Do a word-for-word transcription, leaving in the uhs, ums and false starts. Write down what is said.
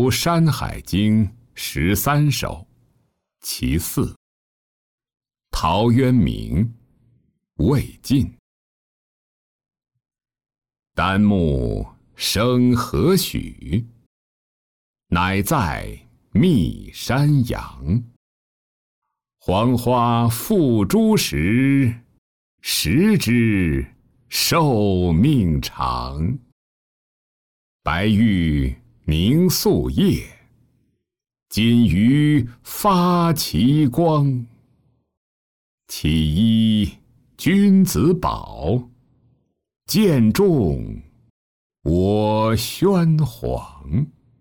读《山海经》十三首，其四。陶渊明，魏晋。丹木生何许？乃在密山阳。黄花付诸时，时之寿命长。白玉凝素叶，金鱼发其光。岂依君子宝，见重我宣皇。